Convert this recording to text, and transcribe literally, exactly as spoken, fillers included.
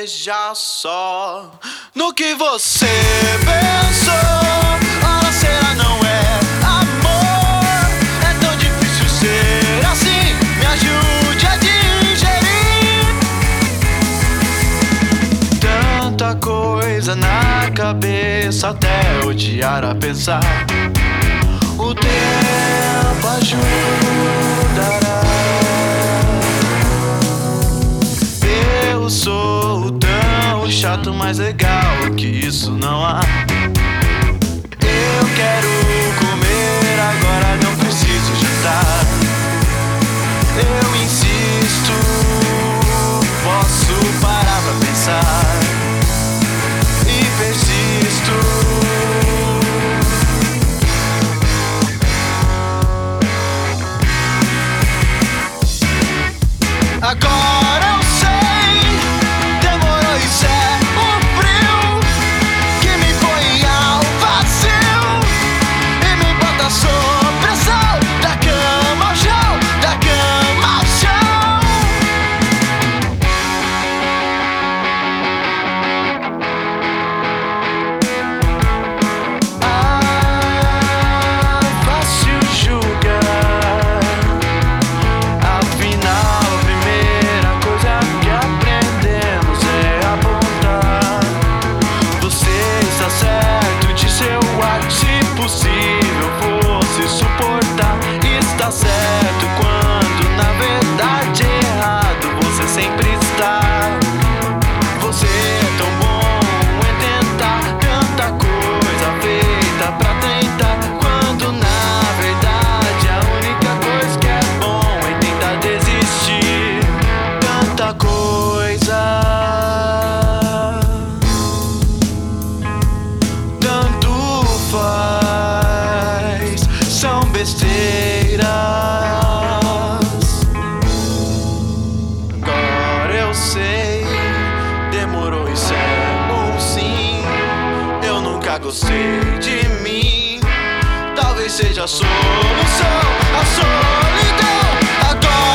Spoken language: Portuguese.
Veja só no que você pensou. Ora, será não é amor? É tão difícil ser assim. Me ajude a digerir tanta coisa na cabeça, até odiar a pensar. O tempo ajudará. Eu sou tão chato, mas legal que isso não há. Eu quero comer agora, não preciso jantar. Eu insisto, posso parar pra pensar e persisto. Agora eu sei, demorou, isso é um frio que me põe ao vazio e me bota sob pressão. Da cama ao chão, da cama ao chão. Ah, fácil julgar, afinal possível fosse suportar. Está certo quando na verdade errado você sempre está. Você é tão bom em tentar tanta coisa feita pra tentar, quando na verdade a única coisa que é bom é tentar desistir. Tanta coisa, tanto faz, são besteiras. Agora eu sei, demorou, isso é um sim. Eu nunca gostei de mim. Talvez seja a solução, a solidão. Agora